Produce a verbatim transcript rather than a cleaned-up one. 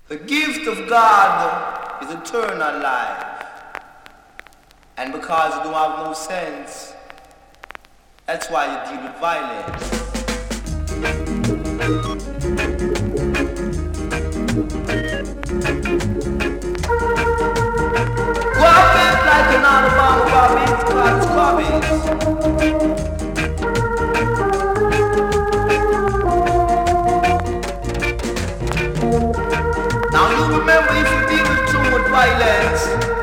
The gift of God is eternal life. And because you don't have no sense, that's why you deal with violence. Go up it like an Alabama Bobby, God's Bobby. Now you remember, if you deal with too much violence,